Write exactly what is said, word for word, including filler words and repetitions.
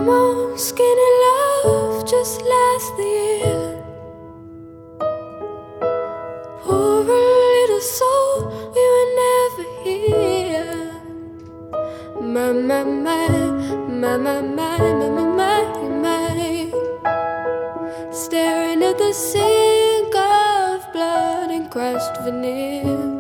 more skinny love just last the year. Poor little soul, we were never here. My, my, my, my, my, my, my, my, my, my. Staring at the sink of blood and crushed veneer.